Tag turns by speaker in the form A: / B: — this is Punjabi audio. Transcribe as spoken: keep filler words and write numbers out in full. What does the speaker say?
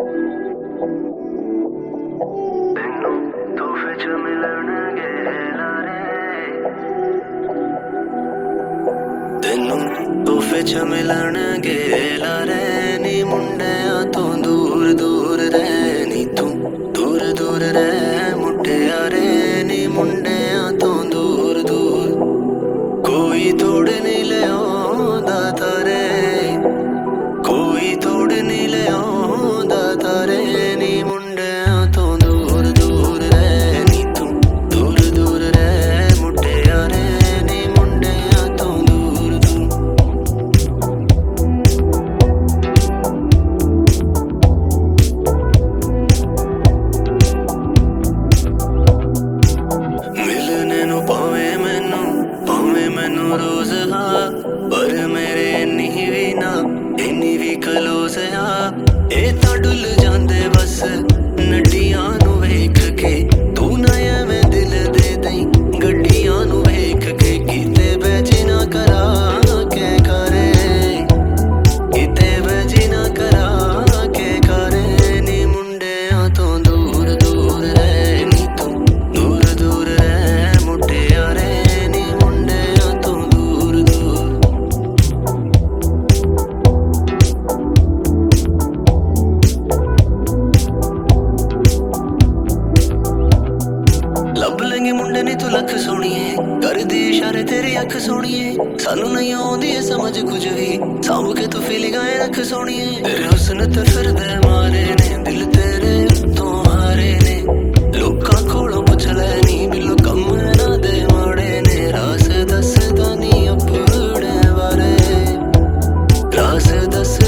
A: ਤੈਨੂੰ ਤੋਹਫੇ ਚ ਮਿਲਣਗੇ ਲਾਰੇ, ਤੈਨੂੰ ਤੋਹਫੇ ਚ ਮਿਲਣਗੇ ਲਾਰੇ ਨੀ ਮੁੰਡਿਆਂ ਤੋਂ ਦੂਰ ਦੂਰ ਰਹਿ ਨੀ ਤੂੰ ਦੂਰ ਦੂਰ ਰਹਿ ਮੁਟਿਆਰੇ ਨੀ ਮੁੰਡਿਆਂ ਤੋਂ ਦੂਰ ਦੂਰ ਕੋਈ ਤੋੜ ਨਹੀਂ ਲਿਆਉਂਦਾ ਤਾਰੇ, ਕੋਈ ਤੋੜ ਨਹੀਂ ਲਿਆਉਂਦਾ ਤਾਰੇ ਨੀ ਮੁੰਡਿਆਂ ਤੋਂ ਦੂਰ ਦੂਰ ਰਹਿ ਨੀ ਤੂੰ ਦੂਰ ਦੂਰ ਰਹਿ ਮੁਟਿਆਰੇ ਨੀ ਮੁੰਡਿਆਂ ਤੋਂ ਦੂਰ ਦੂਰ। ਮਿਲਣੇ ਨੂੰ ਭਾਵੇਂ ਮੈਨੂੰ ਭਾਵੇਂ ਮੈਨੂੰ ਰੋਜ਼ ਹਾਂ, ਪਰ ਮੇਰੇ ਇੰਨੀ ਵੀ ਨਾ ਇੰਨੀ ਵੀ ਕਲੋਜ਼ ਆ। ਇਹ ਤਾਂ ਡੁੱਲ ਜਾਂਦੇ ਬਸ ਨੱਡੀਆਂ ਨੂੰ ਵੇਖ ਕੇ, ਤੂੰ ਨਾ ਐਵੇਂ ਦਿਲ ਦੇ ਦਈ ਗੱਡੀਆਂ ਨੂੰ ਵੇਖ ਕੇ। ਕਿਤੇ ਬੈਜੀ ਨਾ ਕਰਾ ਕੇ ਕਰੇ, ਕਿਤੇ ਬੈਜੀ ਨਾ ਕਰਾ ਕੇ ਕਰੇ ਨੀ ਮੁੰਡਿਆਂ ਤੋਂ ਦੂਰ ਦੂਰ ਰਹਿ ਨੀ ਤੂੰ ਦੂਰ ਦੂਰ ਰਹਿ ਮੁਟਿਆਰੇ ਨੀ ਮੁੰਡਿਆਂ ਤੋਂ ਦੂਰ ਦੂਰ। ਲੱਭ ਲੈਂਗੇ ਮੁੰਡੇ ਨੇ ਤੂੰ ਲੱਖ ਸੋਹਣੀਏ, ਕਰਦੀ ਇਸ਼ਾਰੇ ਤੇਰੀ ਅੱਖ ਸੋਹਣੀਏ। ਸਾਨੂੰ ਨਹੀਂ ਆਉਂਦੀ ਏ ਸਮਝ ਕੁਝ ਵੀ, ਸਾਂਭ ਕੇ ਤੂੰ ਫੀਲਿੰਗਾਂ ਰੱਖ ਸੋਹਣੀਏ। ਤੇਰੇ ਹੁਸਨ ਤੇ ਫਿਰਦੇ ਮਾਰੇ ਨੇ ਦਿਲ ਤੇਰੇ ਉੱਤੋਂ ਹਾਰੇ ਨੇ, ਲੋਕਾਂ ਕੋਲੋਂ ਪੁੱਛ ਲੈ ਨੀ ਬਿੱਲੋ ਕੰਮ ਇਹਨਾਂ ਦੇ ਮਾੜੇ ਨੇ। ਰਾਸ ਦੱਸਦਾ ਨੀ ਆਪਣੇ ਬਾਰੇ, ਰਾਸ ਦੱਸ